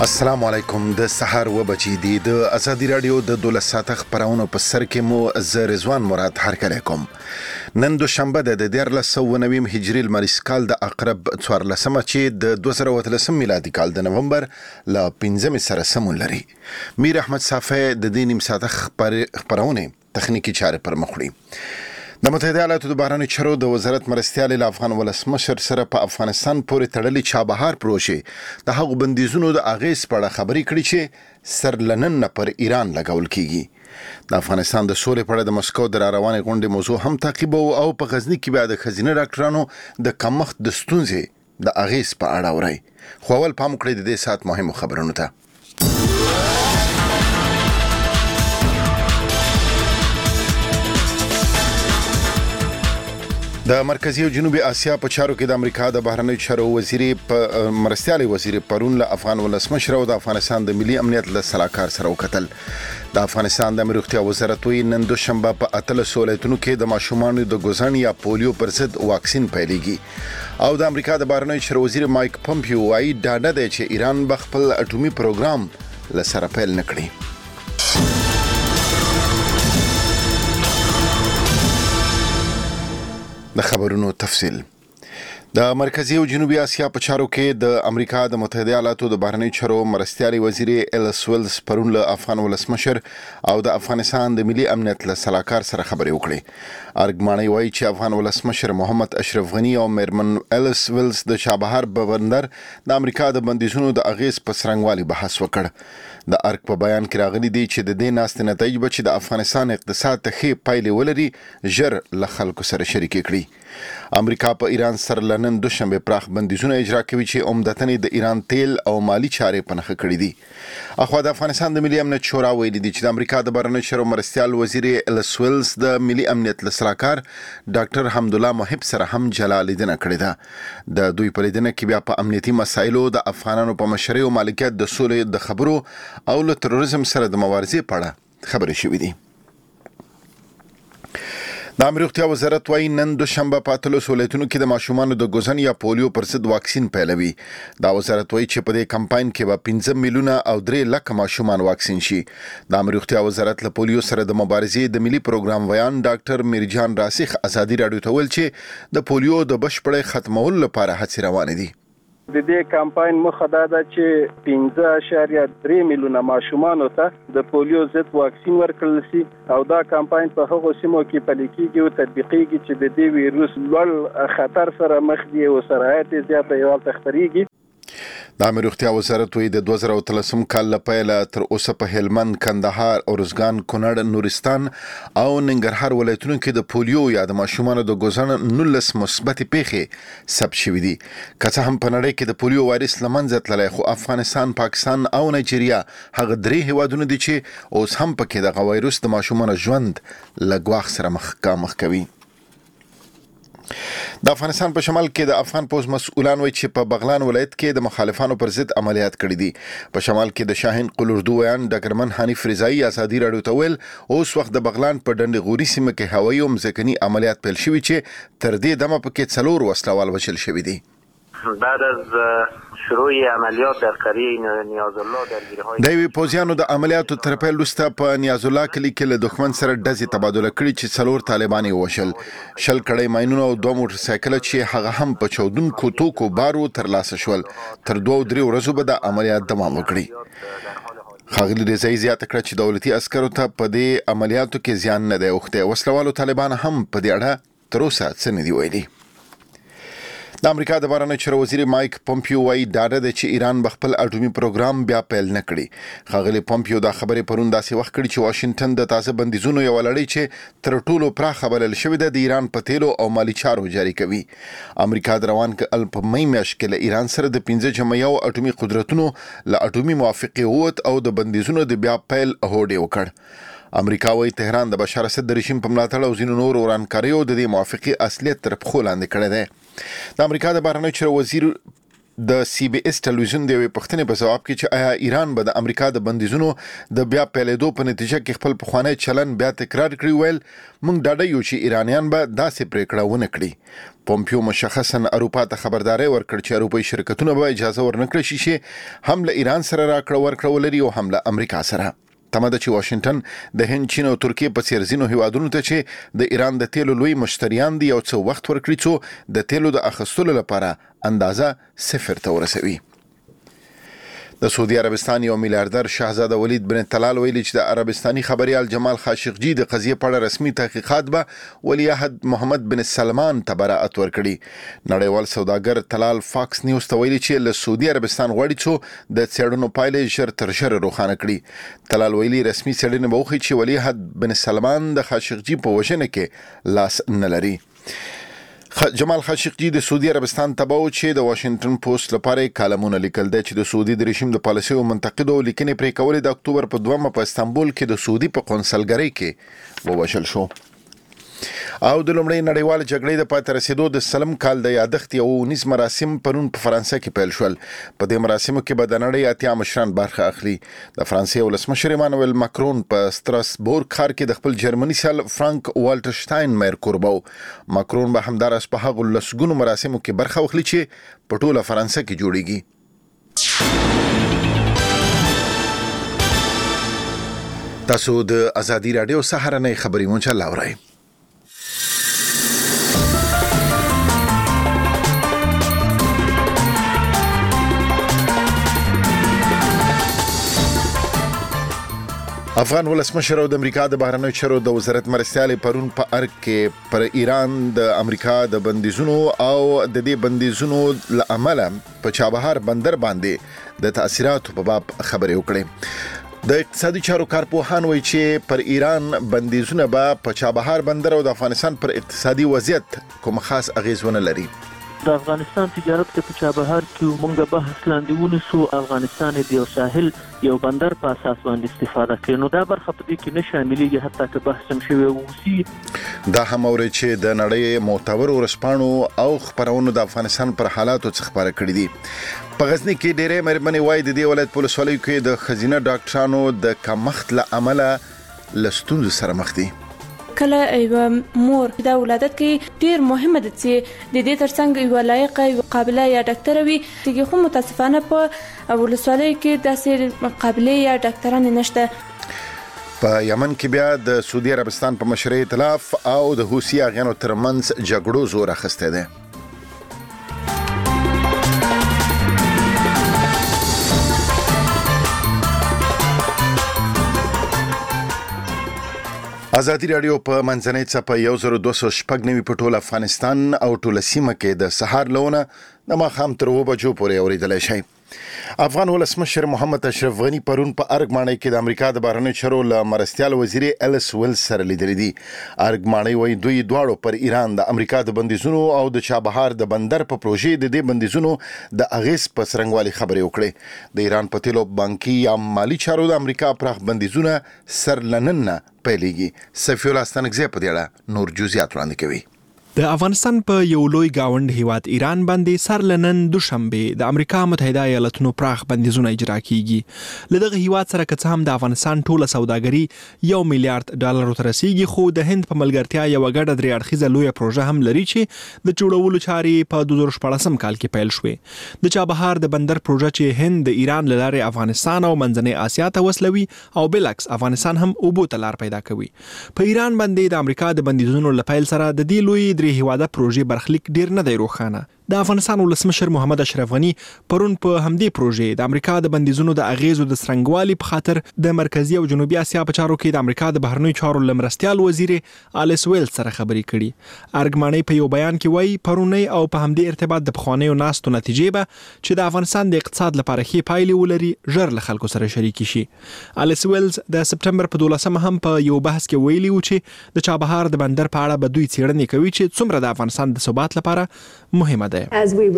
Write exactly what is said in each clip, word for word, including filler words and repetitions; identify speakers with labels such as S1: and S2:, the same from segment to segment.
S1: السلام علیکم. د سحر و بچی دی د ازادي رادیو د دولس ساعته خبرونو په سر کې مو ز رضوان مراد هرکلی کوم. نن دوشنبه د دیارلس سوه نوي هجري لمریز کال د اقرب څوارلسمه چې د دوه زره اتلسم میلادي کال د نومبر ل پنځمې سره سمون لري. میر احمد صافی د دې نیم ساعته خبرونه تخنیکی چارې پر مخ وړي. د متحده ایالاتو د بهرنیو چارو د وزارت مرستیال له افغان ولسمشر سره په افغانستان پورې تړلې چابهار پروژې د هغو بندیزونو د اغیز په اړه خبرې کړې چې سر لنن پر ایران لګول کیږي. د افغانستان د سولې په اړه د مسکو د روانې غونډې موضوع هم تعقیبو او په غزنی کې بیا د خزینه ډاکټرانو د کمښت د ستونزې د اغیز په اړه اوري. خو اول پام کړئ د دې سات مهمو خبرونو ته. د مرکزی او جنوبي اسیا په چارو کې د امریکا د بهرنیو چارو وزیر په مرستیال وزیر پرون له افغان ولسمشر او د افغانستان د ملي امنیت له سلاکار سره وکتل. د افغانستان د روغتیا وزارت وی نن دوشنبه په اتلس ولایتونو کې د ماشومانو د ګوزن یا پولیو پر ضد واکسین پیلېږي او د امریکا د بهرنیو چارو وزیر مایک پومپیو وايي ډاډه دی چې ایران به خپل اټومي پروګرام له سره پیل نکړي. د خبرونو تفصیل. د مرکزی او جنوبي اسیا په چارو کې د امریکا د متحده ایالاتو د بهرنیو چارو مرستیالي وزیر الیس ویلز پرون له افغان ولسمشر او د افغانستان د ملي امنیت له سلاکار سره خبرې وکړې. ارګماني وایي چې افغان ولسمشر محمد اشرف غنی او میرمن الیس ویلز د چابهار بندر د امریکا د بندیزونو د اغیز په څرنګوالي بحث وکړ. د ارګ په بیان کې راغلي دی چې د دې ناستې نتایج به چې د افغانستان اقتصاد ته ښې پایلې ولري ژر له خلکو سره شریکې کړي. امریکا په ایران سره لنن دوشنبه پراخ بندیزونه اجرا کوي چې عمدتاً د ایران تیل او مالی چارې په نښه کړي دي. اخوا د افغانستان د ملي امنیت شورا ویلي دي چې د امریکا د بهرنیو چارو مرستیال وزیر الیس ویلز د ملي امنیت له سلاکار ډاکټر حمدالله محب سره هم جلا لیدنه کړې ده. د دوی په لیدنه کې بیا په امنیتي مسایلو د افغانانو په مشرۍ او مالکیت د سولې د خبرو او له تروریزم سره د مبارزې په اړه خبرې شوې دي. د امریکا وزارت وايي نن دوشنبه په اتلس ولایتونو کې د ماشومانو د ګوزن یا پولیو پر ضد واکسین پیلوي. دا وزارت وايي چې په دې کمپاین کې به پنځه میلیونه او درې لک ماشومان واکسین شي. د امریکا وزارت له پولیو سره د مبارزې د ملي پروګرام ویان ډاکټر میرجان راسخ ازادي رادیو ته ویل چې د پولیو د بشپړ ختمولو لپاره هڅې روانې دي.
S2: د دې کمپاین مخه دا ده چې پنځه اعشاریه درې میلیونه ماشومانو ته د پولیو ضد واکسین ورکړل شي او دا کمپاین په هغو سیمو کې پلي کېږي او تطبیقېږي چې د دې ویروس لوړ خطر سره مخ دي او سرایت زیاته هېواد ته خپرېږي.
S1: د امریکا وزارت وی د دوه زره اتلسم کال لپاره تر اوسه په هلمند، کندهار، اورزګان، کونړ، نورستان او ننګرهار ولایتونو کې د پولیو یا د ماشومانو د ګوزن نولس مثبت پیښې ثبت شوې دي. که څه هم په نړۍ کې د پولیو وایرس له منځه تللی خو افغانستان، پاکستان او نایجیریا هغه درې هیوادونه دي چې اوس هم پکې دغه وایرس د ماشومانو ژوند له ګواښ سره مخامخ کوي. د افغانستان په شمال کې د افغان پوز مسؤلان وایي چې په بغلان ولایت کې د مخالفانو پر ضد عملیات کړي دي. په شمال کې د شاهین قلوردو ویان ډګرمن حنیف رضایی ازادي رادیو ته ویل اوس وخت د بغلان په ډنډ غوري سیمه کې هوایي او مځکني عملیات پیل شوي چې تر دې دمه پکې څلور وسلوال وژل شوي دي.
S3: بعد از شروع عملیات در قریه نیاز الله درگیری‌های
S1: د وی پوزیانو د عملیاتو تر پیل وروسته په نیاز الله کلی کې له دښمن سره ډزې تبادله کړي چې څلور طالبان یې وشل. شل کړۍ ماینونه او دوه موټر سایکل چې هغه هم په چودونکو توکو بارو ترلاسه شول. تر دوه درې ورځې به د عملیات دوام وکړي. ښاغلي رضایی زیاته کړه چې دولتي عسکرو ته په دې عملیاتو کې زیان نه دی اوښتی. وسلوالو طالبان هم په دې اړه تر اوسه څه نه دي ویلي. د امریکا د بهرنیو چارو وزیر مایک پومپیو وايي ډاډه دی چې ایران به خپل اټومي پروګرام بیا پیل نه کړي. ښاغلي پومپیو دا خبرې پرون داسې وخت کړي چې واشنگټن د تازه بندیزونو یوه لړۍ چې تر ټولو پراخه بلل شوې ده د ایران په تیلو او مالي چارو جاري کوي. امریکا د روان کال په مۍ میاشت کې له ایران سره د پنځه جمع یو اټومي قدرتونو له اټومي موافقې ووت او د بندیزونو د بیا پیل هوډ وکړ. امریکا وايي تهران د بشار اسد د رژیم په ملاتړ او ځینو نورو ورانکاریو د دې موافقې اصلیت تر پښو لاندې کړی دی. د امریکا د بهرنیو چارو وزیر د سی بي اس ټلویزیون د یوې پوښتنې په جواب کې چې آیا ایران به د امریکا د بندیزونو د بیا پیلېدو په نتیجه کې خپل پخوانی چلن بیا تکرار کړی، ویل موږ ډاډه یو چې ایرانیان به داسې پریکړه ونه کړي. پومپیو مشخصا اروپا ته خبرداري ورکړ چې اروپایي شرکتونه به اجازه ورنکړي شي چې هم له ایران سره راکړه ورکړه ولري او هم له امریکا سره. تمه ده چې واشنگټن د هند، چین او ترکیې په څیر ځینو هیوادونو ته چې د ایران د تیلو لوی مشتریان دي یو څه وخت ورکړي څو د تیلو د اخیستلو لپاره اندازه صفر ته ورسوي. د سعودي عربستان یو میلیاردر شاهزاده ولید بن طلال ویلي چې د عربستاني خبريال جمال خاشقجي د قضیې په اړه رسمي تحقیقات به ولی عهد محمد بن سلمان ته براءت ورکړي. نړیوال سوداګر طلال فاکس نیوز ته ویلي چې له سعودي عربستان غواړي چې د څېړنو پایلې ژر تر ژره روښانه کړي. طلال ویلي رسمي څېړنې به وښيي چې ولی عهد بن سلمان د خاشقجي په وژنه کې لاس نه لري. جمال خاشقجي د سعودي عربستان تباو چې د واشنگټن پوسټ لپاره کالمونه لیکل دي چې د سعودي د رژیم د پالیسي او منتقدو لیکنې پرې کولې د اکتوبر په دومره په استانبول کې د سعودي په قونسلګرۍ کې ووژل شو. او د لومړۍ نړیوال جګړې د پاتې رسیدو د سلم کال د یادښت یو نس مراسم پرون په فرانسه کې پیل شول. په دې مراسمو کې به د نړۍ اتیا مشران برخه اخلي. د فرانسې ولسمشر ایمانوئل ماکرون په ستراسبورګ ښار کې د خپل جرمني سیال فرانک والټر شتاینمایر کوربو. ماکرون به همدارس په هغو لسګونو مراسمو کې برخه واخلي چې په ټوله فرانسه کې جوړیږي. تاسو د ازادي رادیو سهارنۍ خبري مونږه لاورئ. افغان ولسمشر او د امریکا د بهرنیو چارو د وزارت مرستیال پرون په ارګ کې پر ایران د امریکا د بندیزونو او د دې بندیزونو لامل په چابهار بندر باندې د تاثیراتو په باب خبرې وکړې. د اقتصادي چارو کارپوهان وایي چې پر ایران بندیزونه به په چابهار بندر او د افغانستان پر اقتصادي وضعیت کوم خاص اغیز ونه لري.
S4: د افغانستان تجارت په چابهار کې مونږ بحث لاندې ونیسو. افغانستان د یو ساحل یو بندر په اساس باندې استفاده کوي، نو دا برخه په دې کې نه شاملېږي حتی که بحث هم شوی وسی.
S1: دا هم اوري چې د نړۍ معتبر ورسپانو او خبرونو د افغانستان پر حالاتو څخه خبره کړې دي. په غزنی کې ډېرې مېرمنې وایي د دې ولایت په ولسوالیو کې د ښځینه ډاکټرانو د کمښت له امله له ستونزو سره مخ دي.
S5: کله یو مور دا ولادت کې ډیر مهمه ده چې د دې ترڅنګ یو لایق او قابله یا ډاکټر وي. چې خو متاسفانه په ولسوالۍ کې داسې قابله یا ډاکټران نشته.
S1: په یمن کې بیا د سعودي عربستان په مشرۍ ائتلاف او د حوثي اغیانو ترمنځ جګړو زور اخیستی دی. ازادي رادیو په منځنۍ څپه یو زر دوه سوه شپږ نوي په ټول افغانستان او ټول سیمه کې د سهار لونه د ماښام تر اوه بجو پورې اورېدلی شئ. افغان ولسمشر محمد اشرف غنی پرون په ارګ ماڼۍ کې د امریکا د بهرنیو چارو له مرستیال وزیر الیس ویلز سره لیدلي دي. ارګ ماڼۍ وایي دوی دواړو پر ایران د امریکا د بندیزونو او د چابهار د بندر په پروژې د دې بندیزونو د اغیز په څرنګوالي خبرې وکړې. د ایران په تیلو، بانکي یا مالی چارو د امریکا پراخ بندیزونه سر لنن نه پیلېږي. سفیر الله ستانکزی په دې اړه نور جزئیات وړاندې کوي.
S6: د افغانستان په یو لوی گاوند هیواد ایران باندې سر لنن دوشنبه د امریکا متحده ایالاتونو پراخ بندیزونه اجرا کیږي. لدغه هیواد سره که هم د افغانستان ټوله سوداګري یو میلیارډ ډالر ته رسیدي، خو د هند په ملګرتیا یو غډه درې اړخیزه لوی پروژه هم لري چې د جوړولو چارې په دوه زره شپږم کال کې پیل شوې. د چابهار د بندر پروژه چې هند د ایران لاره افغانستان او منځنۍ اسیا ته وصلوي او بلکس افغانستان هم اوبو ته لار پیدا کوي. په ایران باندې د امریکا د بندیزونو لپاره سره د دې لوی درې هیواده پروژې برخلیک ډیر نه دی روښانه. د افغانستان ولسمشر محمد اشرف غنی پرون په همدې پروژې د امریکا د بندیزونو د اغیزو د څرنګوالي په خاطر د مرکزی او جنوبي اسیا په چارو کې د امریکا د بهرنیو چارو لمرستیال وزیر الیس ویلز سره خبرې کړي. ارګماني په یو بیان کې وایي پرونی او په همدې ارتباط د بخوانیو ناستو نتیجې به چې د افغانستان د اقتصاد لپاره ښې پایلې ولري ژر له خلکو سره شریک شي. الیس ویلز د سپټمبر په دولسمه هم په یو بحث کې ویلي و چې د چابهار د بندر په اړه به دوی څېړنې کوي چې څومره د افغانستان د ثبات لپاره مهمه ده.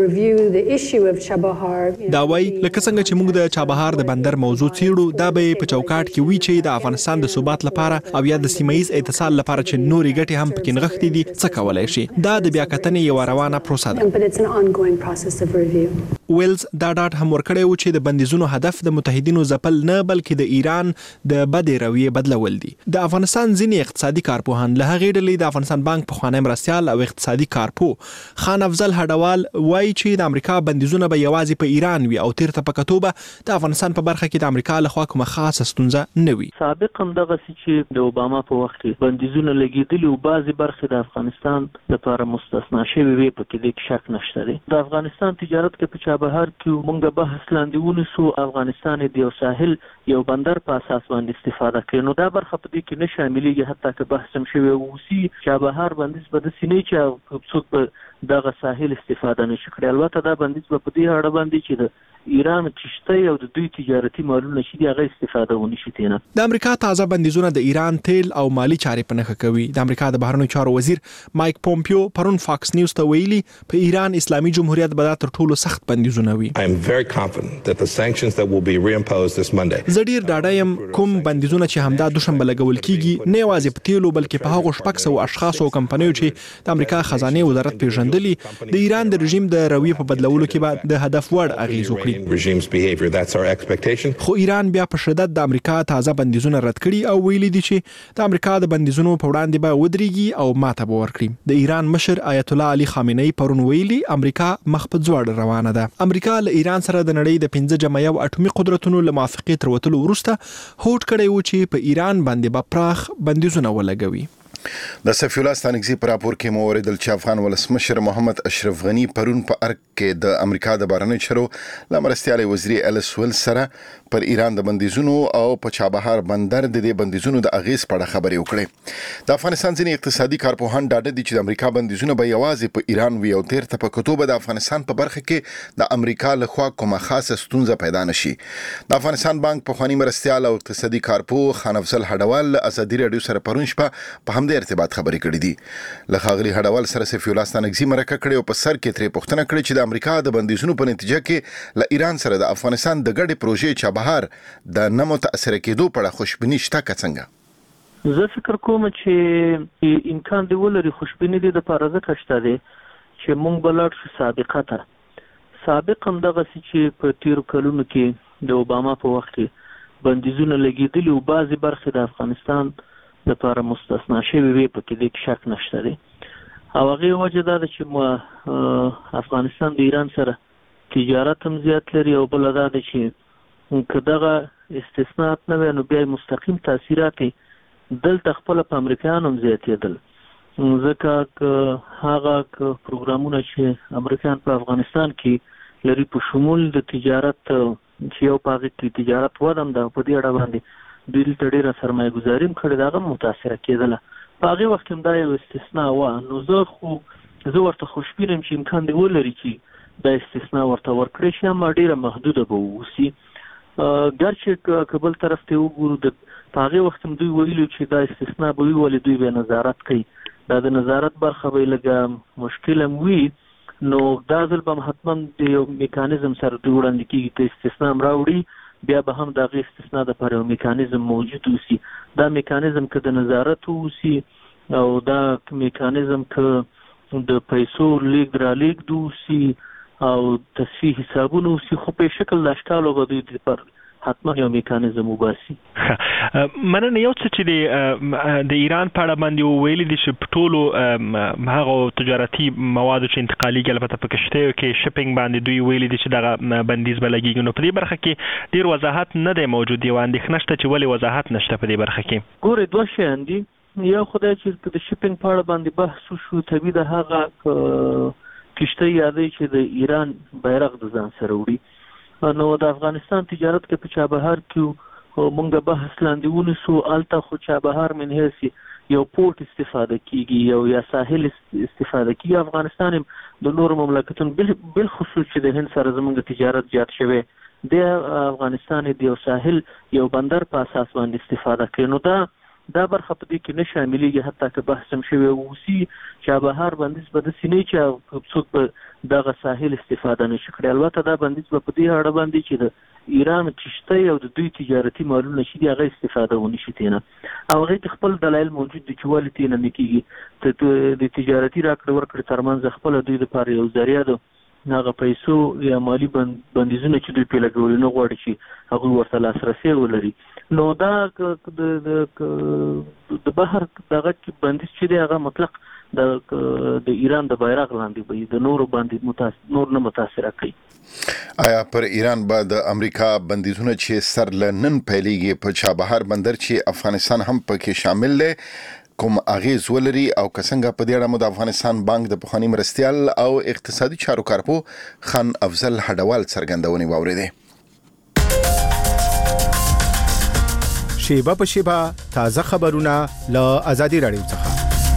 S6: دا وایي لکه څنګه چې موږ د چابهار د بندر موضوع څیړو، دا به په چوکاټ کې وی چې د افغانستان د ثبات لپاره او یا د سیمه ییز اتصال لپاره چې نورې ګټې هم پکې نغښتې دي څه کولای شي. دا د بیا کتنې یو روانه پروسه ده. ویلز دا ډاټ هم ورکړی و چې د بندیزونو هدف د متحدینو ځپل نه بلکې د ایران د بدې رویې بدلول دي. د افغانستان ځینې اقتصادي کارپوهان له هغې ډلې د افغانستان بانک پخوانی مرستیال او اقتصادي کارپوه خان افضل هډوال وایي چې د امریکا بندیزونه به یوازې په ایران وي او تیرته په کتو به د افغانستان په برخه کې د امریکا لخوا کومه خاصه ستونزه نه وي.
S4: سابقا دغسې چې د اوباما په وخت کې بندیزونه لګېدلي او بعضې برخې د افغانستان لپاره مستثنا شوې وې، په کې هیڅ شک نشته دی. د افغانستان تجارت کې په چابهار کې موږ بحث لاندې ونیسو، افغانستان د یو ساحل یو بندر په اساس باندې استفاده کوي. نو دا برخه په دې کې نه شاملېږي، حتی که بحث هم شوی اوسي چابهار بندیز به داسې نه چې څوک به دغه ساحل استفاده نه شي کړی. البته دا بندیز به په دې اړه باندې چې د ایران کشتۍ او د دوی تجارتي مالونه چې دي هغه استفاده ونه شي تېنه.
S6: د امریکا تازه بندیزونه د ایران تیل او مالی چارې په نښه کوي. د امریکا د بهرنیو چارو وزیر مایک پومپیو پرون فاکس نیوز ته ویلي په ایران اسلامي جمهوریت به دا تر ټولو سخت بندیزونه وي. زه ډیر ډاډه یم کوم بندیزونه چې همدا دوشنبه لګول کیږي نه یوازې په تیلو بلکې په هغو شپږ سوه اشخاصو او کمپنیو چې د امریکا خزانې وزارت پیژندلي د ایران د رژیم د رویې په بدلولو کې به د هدف وړ اغیز وکړي. خو ایران بیا په شدت د امریکا تازه بندیزونه رد کړي او ویلي دي چې د امریکا د بندیزونو په وړاندې به ودرېږي او ماته به ورکړي. د ایران مشر آیت الله علي خامنه‌ای پرون ویلي امریکا مخ په ځوړ روانه ده. امریکا له ایران سره د نړۍ د پنځه جمع یو اټومي قدرتونو له موافقې تر وتلو وروسته هوډ کړی و چې په ایران باندې به پراخ بندیزونه ولګوي.
S1: د سفی الله ستانکزي پر راپور کې مو اوریدل چې افغان ولسمشر محمد اشرف غنی پرون په ارګ کې د امریکا د بهرنیو چارو له مرستیال وزیر الیس ویلز سره پر ایران د بندیزونو او په چابهار بندر د دې بندیزونو د اغیز په اړه خبرې وکړې. د افغانستان ځینې اقتصادي کارپوهان ډاډه دي چې د امریکا بندیزونه به یوازې په ایران وي او تیرته په کتو به د افغانستان په برخه کې د امریکا لخوا کومه خاصه ستونزه پیدا نشي. د افغانستان بانک پخوانی مرستیال او اقتصادي کارپوه خان افضل هډوال له ازادي رادیو سره پرون شپه په همدې ارتباط خبرې کړې دي. له ښاغلي هډوال سره سفی الله ستانکزي مرکه کړې او په سر کې ترې پوښتنه کړې چې د امریکا د بندیزونو په نتیجه کې له ایران سره د افغانستان د ګډې پروژې چابهار د نه متاثره کېدو په اړه خوشبیني شته که څنګه؟
S4: زه فکر کوم چې امکان دی ولري خوشبیني دې دپاره ځکه شته دی چې موږ به لاړ شو سابقه ته. سابقا دغسې چې په تېرو کلونو کې د اوباما په وخت کې بندیزونه لګېدلي او بعضې برخې د افغانستان لپاره مستثنا شوې وې، په کې هیڅ شک نشته دی. او هغې وجه دا ده چې افغانستان د ایران سره تجارت هم زیات لري او بله دا ده چې که دغه استثناءات نه وی نو بیا مستقیم تاثیرات دلته خپله په امریکایانو هم زیاتېدل، ځکه که هغه پروګرامونه چې امریکایان په افغانستان کې لري په شمول د تجارت چې یو په هغې کې تجارت وده هم ده، په دې اړه باندې دوی دلته ډېره سرمایه ګزاري هم کړې ده، هغه هم متاثره کېدله. په هغې وخت کې هم دا یو استثناء وه. نو زه خو زه ورته خوشبینه یم چې امکان دی ولري چې دا استثناء ورته ورکړی شي، اما ډېره محدوده به واوسي. ګرچې که بل طرف ته وګورو د په هغې وخت هم دوی ویلو چې دا استثناء به وي ولې دوی به نظارت کوي. دا د نظارت برخه به یې لږه مشکل هم وي. نو دا ځل به هم حتما د یو میکانیزم سره دوی وړاندې کېږي که استثناء هم راوړي بیا به هم د هغې استثناء دپاره یو میکانیزم موجود اوسي. دا میکانیزم که د نظارت اوسي او دا میکانیزم که د پیسو لیږد رالیږد اوسي او تصفیه حسابونه اوسي، خو په شکل د اشکالو به دوی دپاره حتما یو میکانیزم وباسي.
S6: مننه. یو څه چې د ایران په اړه باندې ویلي دي چې په ټولو هغو تجارتي موادو چې انتقالېږي البته په کښتیو کې شپینګ باندې دوی ویلي دي چې دغه بندیز به لګېږي. نو په دې برخه کې ډېر وضاحت نه دی موجود، یوه اندېښنه شته چې ولې وضاحت نشته په دې برخه کې.
S4: ګورې دوه شیان دي. یو خدای چې د شپینګ په اړه باندې بحث وشو، طبیعي د هغه کشتۍ یادوي چې د ایران بیرغ د ځان سره وړي. نو د افغانستان تجارت کې په چابهار کې مونږ بحث لاندې ونیسو، هلته خو چابهار من حیث یو پورټ استفاده کېږي یو یا ساحل استفاده کېږي. افغانستان هم د نورو مملکتونو بالخصوص چې د هند سره زموږ تجارت زیات شوی د افغانستان د یو ساحل یو بندر په اساس باندې استفاده کوي. نو دا دا برخه په دې کې نه شاملېږي، حتی که بحث هم شوی وسی چابهار بندیز به داسې نه چې څوک په دغه ساحل استفاده نشي کړی. البته دا بندیز به په دې اړه باندې چې د ایران کشتۍ او د دوی تجارتي مالونه چې دي هغه استفاده ونشي تېنه، او هغې خپل دلایل موجود دي چې ولې تېنه نه کېږي. د تجارتي راکړې ورکړې ترمنځ خپله دوی دپاره یو ذریعه ده، هغه پیسو یا مالي بندیزونه چې دوی پرې لګولي نه غواړي چې هغوی ورته لاسرسی ولري. نو دا د بحر دغه بندیز چې دی هغه مطلق د ایران د بیرغ لاندې وي، د نورو باندې نور نه متاثره کوي.
S1: آیا پر ایران با د امریکا بندیزونه چې سر له نن پیلېږي په چابهار بندر چې افغانستان هم پکې شامل دی کوم اغیز ولري، او کسنګه په دې اړه مو د افغانستان بانک د پخوانی مرستیال او اقتصادي چارو کارپو خان افضل هډوال څرګندونې واوریدې.
S7: شیبه په شیبه تازه خبرونه له آزادي رادیو څخه.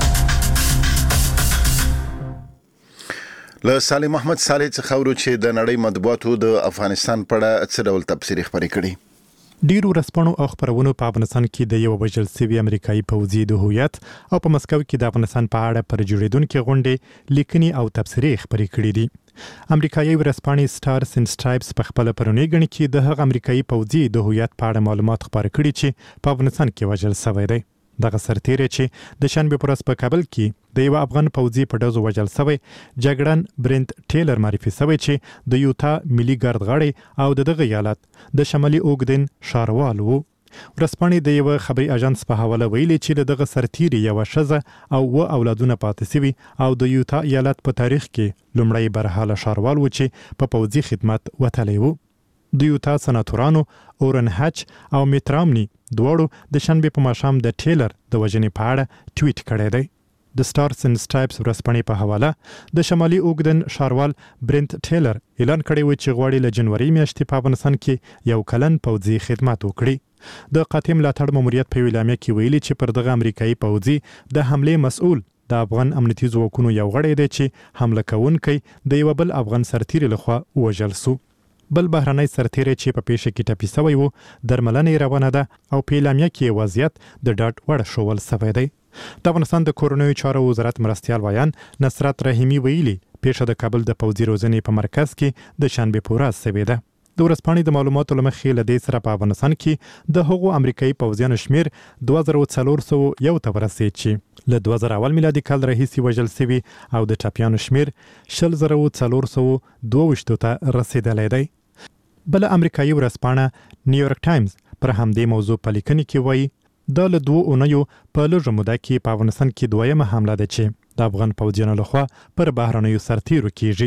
S1: له صالح محمد صالح څخه ورو چې د نړۍ مطبوعاتو د افغانستان په اړه څه ډول تبصرې خپرې کړي.
S8: ډیرو رسپانو او خبرونو په افغانستان کې د یو وژل شوی امریکایي پوځي د هویت او په مسکو کې د افغانستان په اړه پر جوړیدونکو غونډې لیکنې او تبصرې خپرې کړې دي. امریکایي ورسپانې سټارز اینډ سټرایپس په خپل پرونی غني کې د هغه امریکایي پوځي د هویت په اړه معلومات خپاره کړي چې په افغانستان کې وژل شوی دی. دغه سرتیری چې د شنبه پر ورځ په کابل کې د یو افغان پوځي په ډزو وژل شوی جګړن برنت ټیلر معرفي شوی چې د یوتا ملي ګارد غړی او دغه ایالت د شمالي اوګدن شاروال وو. ورسپانې د یو خبري اژانس په حواله ویلي چې دغه سرتیری یو شزه او و اولادونه پاتې شوی او د یوتا ایالت په تاریخ کې لومړی برحاله شاروال و چې په پوځي خدمت وتلی وو. د یوتا سناتورانو اورن هچ او میترامني دواړو د شنبه په ماښام د ټیلر د وژنې په اړه ټویټ کړی دی. د سټارز اینډ سټرایپس ورسپانې په حواله د شمالي اوګدن شاروال برنت ټیلر اعلان کړی و چې غواړي له جنوري میاشتې په افغانستان کې یو کلن پوځي خدمت وکړي. د قاتم ملاتړ ماموریت په ویلامه کې ویلي چې پر دغه امریکایي پوځي د حمله مسؤل د افغان امنیتي ځواکونو یو غړی دی چې حمله کوونکی د یو بل افغان سرتیری لخوا وژل شو. بل بهرنی سرتیری چې په پیښه کې ټپي شوی وو درملنې روانه ده او په اعلامیه کې وضعیت د ډاټ وړ شول شوی دی. د افغانستان د کورنیو چارو وزارت مرستیال وایان نصرت رحیمی ویلي پیښه د کابل د پوځي روزنې په مرکز کې د شنبه په ورځ شوې ده. د ورځپاڼې د معلوماتو له مخې له دې سره په افغانستان کې د هغو امریکایي پوځیانو شمیر دوه زره څلور سوه یو ته ورسېد چې له دوه زره اول میلادي کال راهیسې وژل شوي او د ټپیانو شمیر شل زره څلور سوه دوه ویشتو ته رسېدلی دی. بل امریکایي ورځپاڼه نیویارک ټایمز پر همدې موضوع په لیکنه کې وایي دا له دوه اونیو په لږه موده کې په افغانستان کې دویمه حمله ده چې د افغان پوځیانو لخوا پر بهرنیو سرتیرو کیږي.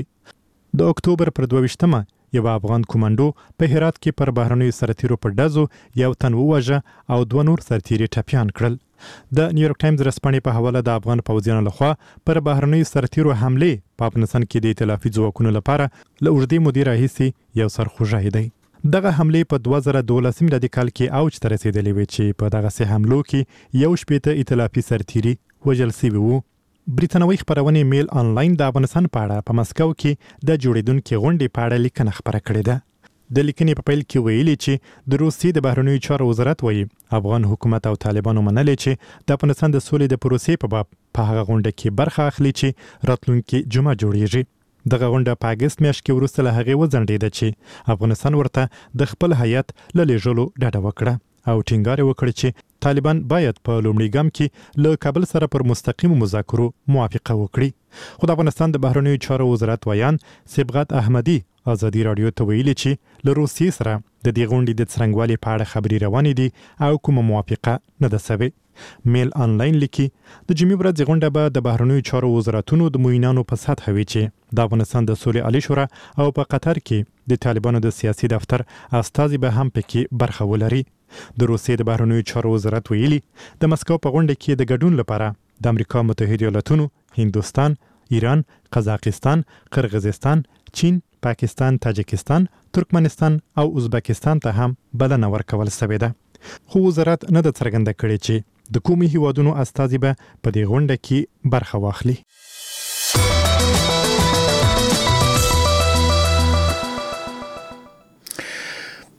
S8: د اکتوبر پر دوه ویشتمه یو افغان کومانډو په هرات کې پر بهرنیو سرتیرو په ډزو یو تن ووژه او دوه نور سرتیري ټپیان کړل. د نیویارک ټایمز رسپانې په حواله د افغان پوځیانو لخوا پر بهرنیو سرتیرو حمله په افغانستان کې د ائتلافي ځواکونو لپاره له اوږدې مودې راهیسې یو سرخوږی دی. دغه حمله په دوه زره دولس میلادي کال کې اوج ته رسیدلې وه چې په دغه سه حملو کې یو شپېته ائتلافي سرتیري وژل شوي وو. بریتانوي خبرونه میل آنلاین د افغانستان په اړه په مسکو کې د جوړیدونکو غونډې په اړه لیکنه خپره کړې ده. د لیکنې په پیل کې ویلي چې د روسیې د بهرنیو چارو وزارت وایي افغان حکومت او طالبانو منلې چې د افغانستان د سولې د پروسې په باب په هغه غونډه کې برخه اخلي چې راتلونکي جمعه جوړیږي. دغه غونډه په اگست میاشت کې وروسته له هغې وځنډېده چې افغانستان ورته د خپل هیات له لیږلو ډډه وکړه او ټینګار وکړ چې طالبان باید په لومړي ګام کې له کابل سره پر مستقیمو مذاکرو موافقه وکړي. خو د افغانستان د بهرنیو چارو وزارت ویان صبغت احمدي آزادي رادیو ته ویلي چې له روسیې سره د دې غونډې د څرنګوالي په اړه خبرې روانې دي او کومه موافقه نه ده شوې. میل آنلاین لیکي د جمعې ورځې غونډه به د بهرنیو چارو وزارتونو د معینانو په سطحه وي چې د افغانستان د سولې عالی شورا او په قطر کې د طالبانو د سیاسي دفتر استازي به هم پکې برخه ولري. د روسیې د بهرنیو چارو وزارت ویلي د مسکو په غونډه کې د ګډون لپاره د امریکا متحده ایالاتونو، هندوستان، ایران، قزاقستان، قرغیزستان، چین، پاکستان، تاجکستان، ترکمنستان او ازبکستان ته هم بلنه ورکول شوې ده. خو وزارت نه ده څرګنده کړې چې د کومې هیوادونو استازي به په دې غونډه کې برخه واخلي.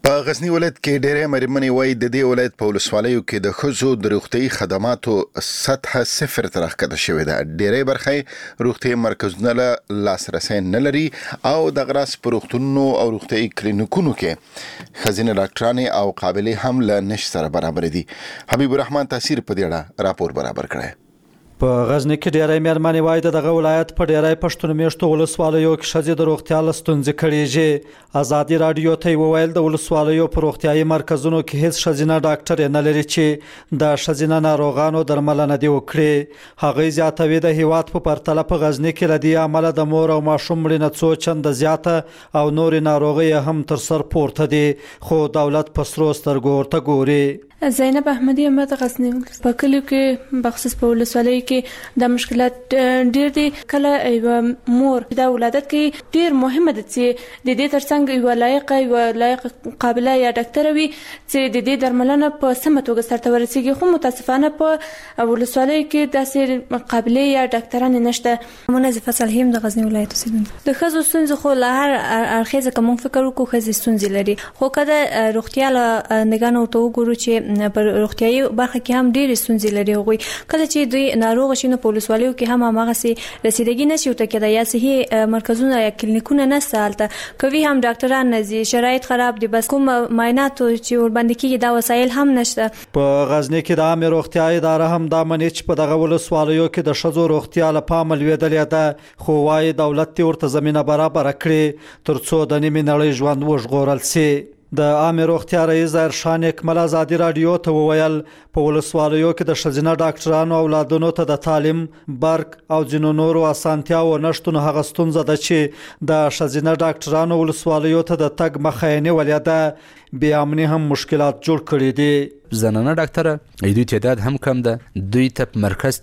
S1: په غزنی ولایت کې ډېرې مېرمنې وایي د دې ولایت په ولسوالیو کې د ښځو د روغتیايي خدماتو سطح صفر ته راښکته شوې ده. ډېرې برخې روغتیايي مرکزونه له لاسرسی نه لري او د غراس په روغتونونو او روغتیايي کلینیکونو کې ښځینه ډاکټرانې او قابلې هم له نشت سره برابر دي. حبیب الرحمن تاثیر په دې اړه راپور برابر کړی.
S9: په غزنی کې ډېرې مېرمنې وایي د دغه ولایت په ډېرې پښتون میشتو ولسوالیو کې ښځې د روغتیا له ستونزې کړېږي. ازادي راډیو ته وویل د ولسوالیو په روغتیايي مرکزونو کې هیڅ ښځینه ډاکټر نه لري چې د ښځینه ناروغانو درملنه دې وکړي. هغوی زیاتوي د هیواد په پرتله په غزنی کې له دې امله د مور او ماشوم مړینه څو چنده زیاته او نورې ناروغۍ هم تر سر پورته دي، خو دولت په سرو سترګو ورته ګوري.
S5: زینب احمدی احمد غزنی په کلیو کې بخصوص په ولسوالۍ کې د مشکلات ډېر دي. کله یو مور د ولادت کې ډېر مهمه ده چې د دې ترڅنګ یو لایق یو لایق قابله یا ډاکټر وي چې د دې درملنه په سمه توګه سرته ورسیږي، خو متاسفانه په ولسوالۍ کې داسې قابله یا ډاکټران نشته.
S10: منظفه صالحیم د غزنی ولایت اوسیدونکو.
S5: د ښځو ستونزې خو له هر اړخیزه کوم فکر وکړو ښځې ستونزې لري، خو کله روغتیا له نګانو ته وګورو چې پر روغتیايي برخه کې هم ډېر ستونزې لري. هغوی کله چې دوی ناروغ شي نو په ولسوالیو کې هم هغه سي رسیدګي نشي وته کېدای، یا صحي مرکزونه یا کلینیکونه نشته هلته، کوي هم ډاکټران نه زی شرایط خراب دي، بس کوم معاینات چې ور باندې کېږي دا وسایل هم نشته.
S9: په غزنی کې د عامه روغتیا اداره هم دا مني چې په دغه ولسوالیو کې د ښځو روغتیا لپاره لویدلې ده، خو وايي دولت ورته زمينه برابر کړي ترڅو د نیمه نړۍ ژوند وژغورل شي. د عامه روغتیا رئیس ارشان اکمل ازادي راډیو ته وویل په ولسوالیو کې د ښځینه ډاکټرانو اولادونو ته د تعلیم، برق او ځینو نورو اسانتیاو نشتون هغه ستونزه ده چې د ښځینه ډاکټرانو ولسوالیو ته د تګ مخه یې نیولې ده. بې امني هم مشکلات جوړ کړي دي.
S11: زنانه ډاکټره دوی تعداد هم کم ده، دوی ته په مرکز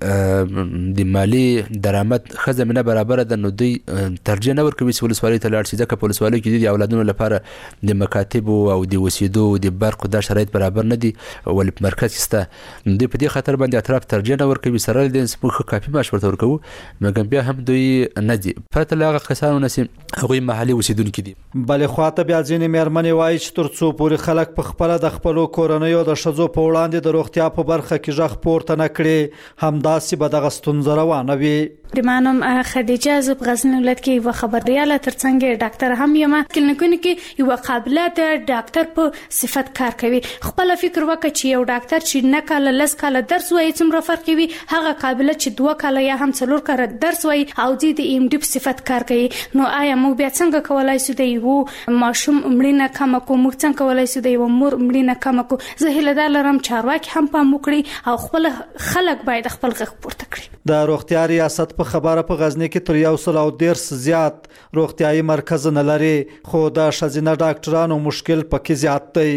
S11: کې د مالی درآمد ښه زمینه برابره ده، نو دوی ترجیح نه ورکوي چې ولسوالۍ ته لاړ شي، ځکه په ولسوالۍ کې د اولادونو لپاره د مکاتبو او د اوسېدو د برقو دا شرایط برابر نه دي، ولې په مرکز کې شته. دوی په دې خاطر باندې اطراف ترجیح نه ورکوي، سره له دې موږ ښه کافي معاش ورته ورکوو، مګر بیا هم دوی نه دي پرته له هغه کسانو نه چې هغوی محلي اوسېدونکي دي.
S9: بلې خواته بیا ځینې مېرمنې وایي چې تر څو پورې خلک په خپله د خپلو کورنیو د ښځو په وړاندې د روغتیا په برخه کې غږ پورته نه کړي، همداسې به دغه ستونزه روانه وي.
S10: د مانم خدیجه زه په غزنی ولایت کې یو خبریاله ترڅنګ ډاکټر هم یم. کلینیکونه کې یو قابله د ډاکټر په صفت کار کوي. خپل فکر وکړه چې یو ډاکټر چې نه کاله لس کاله درس وایي څومره فرق وي، هغه قابله چې دوه کاله یا هم څلور کاله درس وایي او د ایم ډي په صفت کار کوي. نو آیا موږ بیا څنګه کولای شو د یو ماشوم مړینه کم کړو؟ موږ څنګه کولای شو د یو مور مړینه کم کړو؟ زه هیله دار لرم چارواکي هم پام وکړي او خپل خلک باید خپل غږ پورته کړي.
S9: د روغتیا ریاست په خبره په غزنی کې تر یو سل او دیرش زیات روغتیايي مرکزونه لري، خو د ښځینه ډاکټرانو مشکل پکې زیات دی.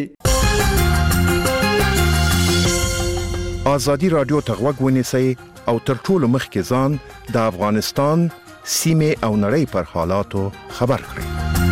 S7: ازادي راډیو ته غوږ ونیسئ او تر ټولو مخکې ځان د افغانستان سیمې او نړۍ پر حالاتو خبر کړئ.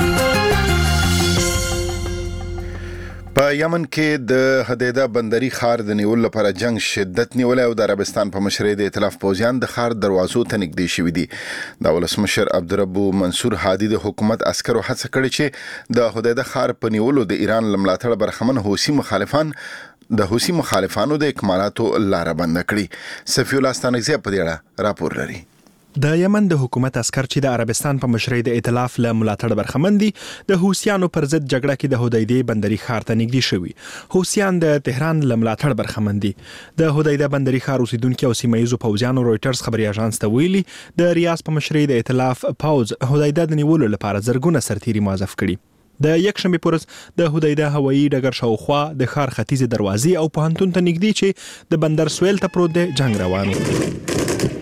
S1: په یمن کې د حدیده بندري ښار د نیولو لپاره جنگ شدت نیولی او د عربستان په مشرۍ د ائتلاف پوځیان د ښار دروازو ته نږدې شوي دي. د ولسمشر عبدالرب منصور هادي د حکومت عسکرو هڅه کړې چې د حدیده ښار په نیولو د ایران له ملاتړه برخمن حوثي مخالفان د حوثي مخالفانو د اکمالاتو لاره بنده کړي. صفي الله ستانکزی په دې اړه راپور لري.
S6: د یمن د حکومت عسكر چې د عربستان په مشرۍ د ائتلاف له ملاتړ برخمن دي د حوثیانو پر ضد جګړه کې د حدیده بندري ښار ته نږدې شوي. حوثیان د تهران له ملاتړ برخمن دي. د حدیده بندري ښار اوسیدونکو او سیمایي پوځیانو رويټرز خبري اژانس ته ویلي د ریاض په مشرۍ د ائتلاف پوځ حدیده د نیولو لپاره زرګونه سرتیري موظف کړي. د یک شنبه پورز د حدیده هوایي ډګر شاوخوا د ښار ختیځ دروازې او پوهنتون ته نږدې چې د بندر سویل ته پروت دی جنگ روانو.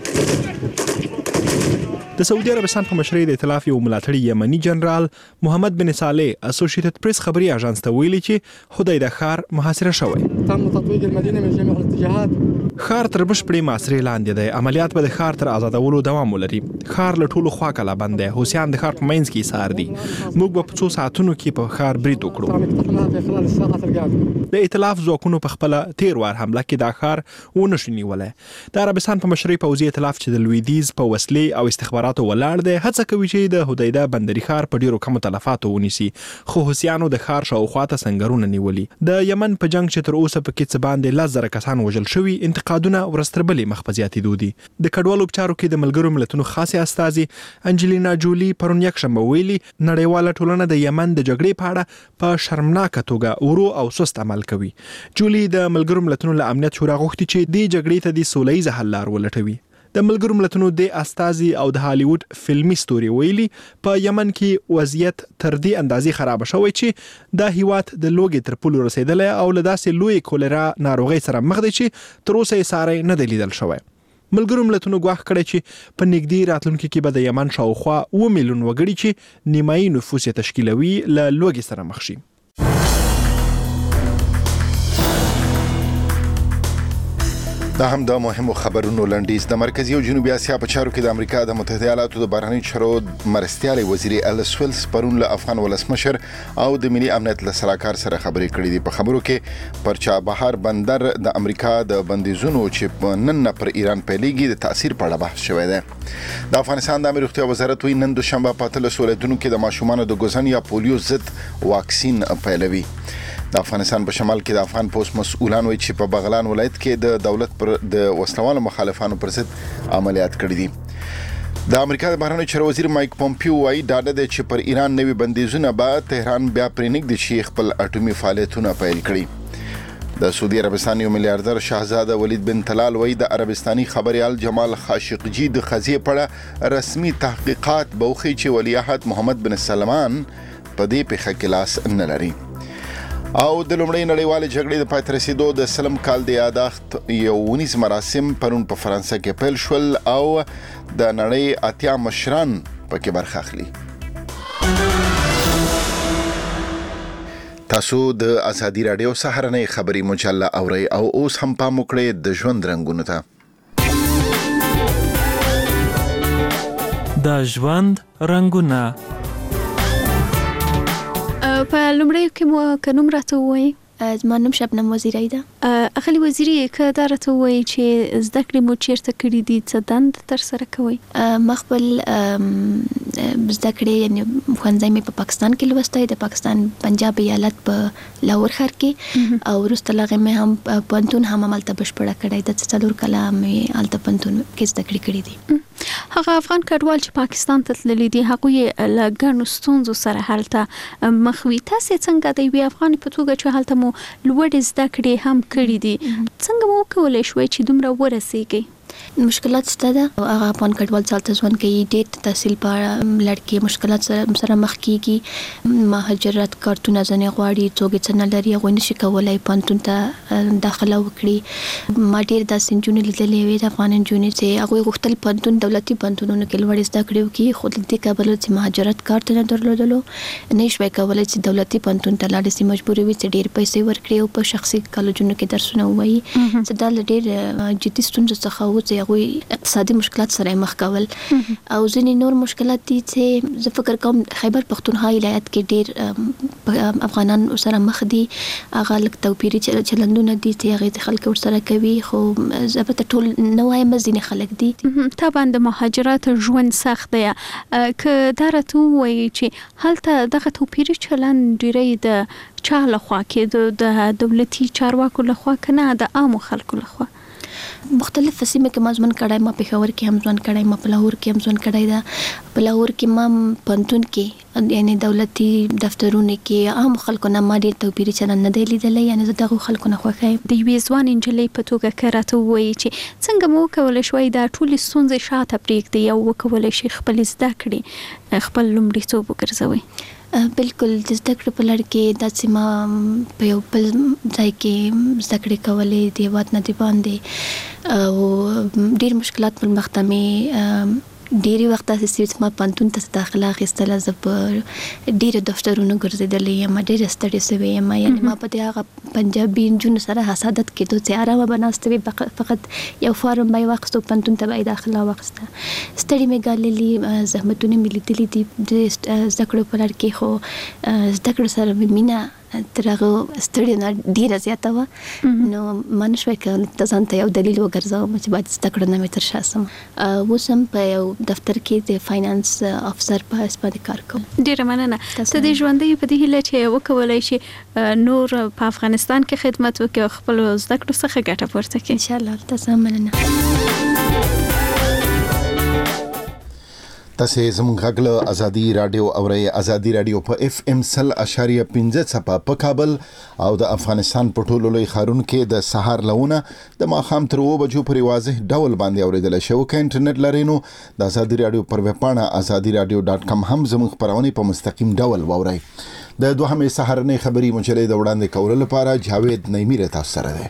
S6: د سعودي عربستان په مشرۍ د ائتلاف یو ملاتړي یمني جنرال محمد بن صالح اسوسییټډ پریس خبري اژانس ته ویلي چې حدیده ښار محاصره شوی.
S12: تم تطويق المدينه من جميع الاتجاهات.
S6: ښار تر بشپړې محاصرې لاندې دی. عملیات به د ښار تر آزادولو دوام ولري. ښار له ټولو خوا کلا بند دی. حوثیان د ښار په منځ کې ایثار دي. موږ به په څو ساعتونو کې په ښار برید وکړو. د ائتلاف ځواکونو په خپل تیر وار حمله کې دا ښار ونه شو نیولی. د عربستان په مشرۍ پوځي ائتلاف چې د لویدیځ په وسلې او استخباراتو ولاړ دی هڅه کوي چې د هدیده بندري ښار په ډیرو کمو تلفاتو ونیسي، خو حوثیانو د ښار شاوخوا ته سنګرونه نیولي. د یمن په جنگ چې تر اوسه پکې څه باندې لس زره کسان وژل شوي، انتقادونه ورځ تر بلې مخ په زیاتېدو دي. د کډوالو په چارو کې د ملګرو ملتونو خاصه استازي انجلینا جولی پرون یکشنبه ویلي نړیواله ټولنه د یمن د جګړې په اړه په شرمناکه توګه ورو او سست عمل کوي. جولی د ملګرو ملتونو له امنیت شورا غوښتي چې دې جګړې ته د سوله ییز حل لار ولټوي. د ملګرو ملتونو د استازي او د هالیوډ فلمي ستوري ویلي په یمن کې وضعیت تر دې اندازې خراب شوی چې د هیواد د لوګي تر پولو رسیدلی او له داسې لوی کولرا ناروغۍ سره مخ دی چې تر اوسه یې ساری نه دی لیدل شوی. ملګرو ملتونو ګواښ کړی چې په نږدې راتلونکي کې به د یمن شاوخوا اوه میلیون وګړي چې نیمایي نفوس یې تشکیلوي له لوګي سره مخ شي.
S1: دا هم د مهمو خبرونو لنډیز. د مرکزی او جنوبي اسیا په چارو کې د امریکا د متحده ایالاتو د بهرنی چارو مرستیال وزیر الیس ویلز پرون له افغان ولسمشر او د ملي امنیت له سلاکار سره خبرې کړې دي. په خبرو کې پر چابهار بندر د امریکا د بندیزونو چې نن پر ایران پیلېږي د تاثیر په اړه بحث شوی دی. د افغانستان د امنیت روغتیا وزارت وی نن دوشنبه په اتلس ولایتونو کې د ماشومانو د ګوزن یا پولیو ضد واکسین پیلوي. د افغانستان په شمال کې د افغان پولیس مسؤلان وایي چې په بغلان ولایت کې د دولت پر د وسلوالو مخالفانو پر ضد عملیات کړي دي. د امریکا د بهرنیو چارو وزیر مایک پومپیو وایي ډاډه دی چې پر ایران نوي بندیزونه به تهران بیا پرېنږدي چې خپل اټومي فعالیتونه پیل کړي. د سعودي عربستان یو میلیاردر شاهزاده ولید بن طلال وایي د عربستاني خبريال جمال خاشقجي د قضیې په اړه رسمي تحقیقات به وښيي چې ولیعهد محمد بن سلمان په دې پیښه کې لاس نه لري. او د لومړۍ نړیوالې جګړې د پای ته رسېدو د سلم کال د یادښت یوونیز مراسم پرون په فرانسه کې پیل شول او د نړۍ اتیا مشران پکې برخه اخلي. تاسو د ازادي رادیو سهارنۍ خبري مجله اورئ او اوس هم پام وکړئ د ژوند رنګونو ته.
S13: د ژوند رنګونه
S14: په لومړی کې مو کنوم راته وایي. زما نوم شبنم وزیری ده. اخلي وزیری که دا راته وایي چې زده کړې مو چیرته کړي دي، څه دنده تر سره کوئ؟ ما خپل زده کړې یعنې ښوونځی مې په پاکستان کې لوستی، د پاکستان پنجاب ایالت په لاهور ښار کې، او وروسته له هغې مې هم پوهنتون هم همالته بشپړه کړی ده. څلور کاله مې هلته پوهنتون کې زده کړې کړي دي. هغه افغان کډوال چې پاکستان ته تللي دي هغوی له ګڼو ستونزو سره هلته مخ وي. تاسې څنګه د یوې افغانې په توګه چې هلته مو لوړې زده کړې هم کړي دي، څنګه مو وکولی شوی چې دومره ورسیږئ؟ مشکلات شته ده. هغه افغان کډوال چې هلته ژوند کوي ډېر تحصیل په اړه لړکې مشکلات سره مخ کېږي. مهاجرت کارتونه ځینې غواړي، څوک یې څه نه لري، هغوی نشي کولی پوهنتون ته داخله وکړي. ما ډېر داسې نجونې لیدلې وې د افغان نجونې چې هغوی غوښتل پوهنتون دولتي پوهنتونونو کې لوړې زده کړې وکړي، خو له دې کبله چې مهاجرت کارت نه درلودلو نه یې شوی کولی چې دولتي پوهنتون ته لاړې شي. مجبورې وي چې ډېر پیسې ورکړي او په شخصي کالجونو کې درسونه ووایي. چې دا له ډېر جدي ستونزو څخه و چې هغوی اقتصادي مشکلات سره مخ کول. او ځینې نور مشکلات دي چې زه فکر کوم خیبر پښتونخوا ولایت کې ډېر افغانان سره مخ دي. هغه لږ توپیري چلندونه دي چې هغې خلک ورسره کوي، خو البته ټول نه وایم، ځینې خلک دي.
S10: طبعا د مهاجرت ژوند سخت دی. که دا راته ووایي چې هلته دغه توپیري چلند ډېری د چا لخوا کې د دولتي چارواکو لخوا که نه د عامو خلکو لخوا؟
S14: مختلف سیمه کې ما ژوند کړی، ما پېښور کې هم ژوند کړی، ما په لاهور کې هم ژوند کړی ده. په لاهور کې ما پوهنتون کې یعنی دولتي دفترونو کې عام خلکو نه ما ډېر توپیري چلند نه دی لیدلی، یعنې زه دغو خلکو نه خوښه یم.
S10: د یوې ځوان نجلۍ په توګه که راته ووایي چې څنګه مو وکولی شوی دا ټولې ستونزې شاته پرېږدي او وکولی شي خپلې زده کړې خپل لومړیتوب وګرځوئ؟
S14: بالکل د زده کړې په لړ کې داسې ما په یو بل ځای کې زده کړې کولې د هېواد نه د باندې، او ډېر مشکلات پر مخ ته مې ډېری وخت داسې سوي چې ما پوهنتون ته داخله اخیستله، زه په ډېرو دفترونو ګرځېدلې یم، ډېره ستړې سوې یم. یعنې ما په دې هغه پنجابي نجونو سره حسادت کېدو چې ارامه به ناسته وي، فقط یو فارم به یې واخیستو، پوهنتون ته به یې داخله واخیسته. ستړي مې ګاللي، زحمتونه مې لیدلي دي د زده کړو په لړ کې، خو زده کړو سره مې مینه ترغه ستړي نه ډیره زیاته و نو من شوي ک ته ځان ته یو دلیل وګرځاو چې باید ستکړه نه متر شاسم وسم په یو دفتر کې د فاینانس افسر په اسپانه کار کوم.
S15: ډیره مننه. ته د ژوندۍ په دې هیله چې وکولای شي نور په افغانستان کې خدمت وکړي خپل زده کړو څخه ګټه پورته کړي.
S14: ان شاء الله. تاسو مننه.
S1: تاسو زموږ غږ ازادي رادیو اورئ. ازادي رادیو په اف ام سل اشاریه پنځه څپه په کابل او د افغانستان په ټولو لوی ښارونو کې د سهار لونه د ماښام تر اوه بجو پورې واضح ډول باندې اوریدل شي. که انټرنیټ لرئ نو د ازادي رادیو پر ویب پاڼه ازادي رادیو ډاټ کام هم زموږ خپرونې په مستقیم ډول واورئ. د دوهمې سهارنۍ خبري مجلې د وړاندې کولو لپاره جاوید نیمی له تاسو سره دی.